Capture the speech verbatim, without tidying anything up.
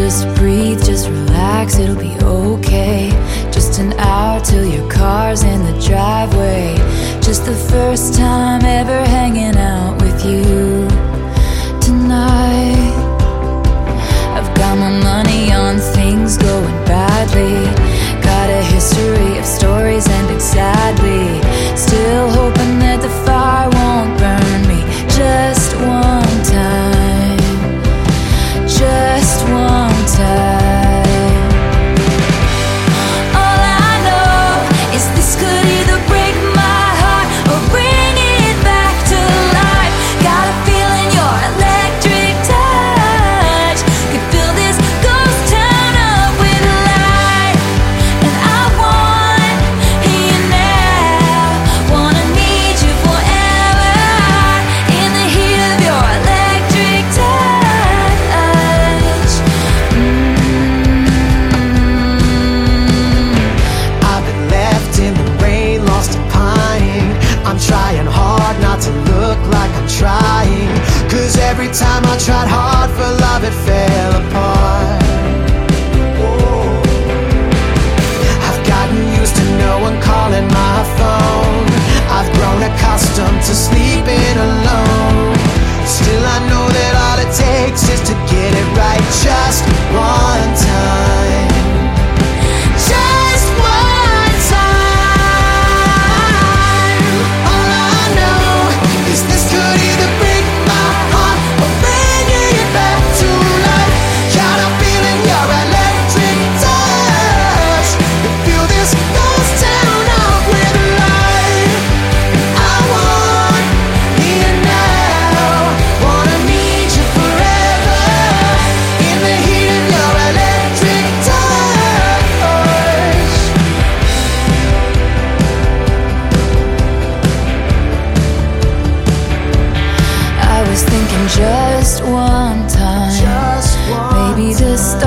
Just breathe, just relax, it'll be okay. Just an hour till your car's in the driveway. Just the first time ever hanging out with you tonight. I've got my money on things going badly. Got a history of stories ending sadly. Still hoping that the fire won't burn me. Just one time, just one time. All I know is this could either break my heart or bring it back to life. Got a feeling your electric touch could fill this ghost town up with light. And I want you now, wanna need you forever. In the heat of your electric touch. Mm. I've been left in the rain, lost and pining. I'm trying hard not to look like I'm trying, 'cause every time I tried hard for love it fell apart. Whoa. I've gotten used to no one calling my phone. I've grown accustomed to sleeping alone. Still I know that all it takes is to get it right just one time. Just one time. All I know is this could either break my heart or bring it back to life. Got a feeling your electric touch could fill this ghost town up with light. I want you now, wanna need you forever. In the heat of your electric touch. I was thinking just one time. Just one Maybe the time.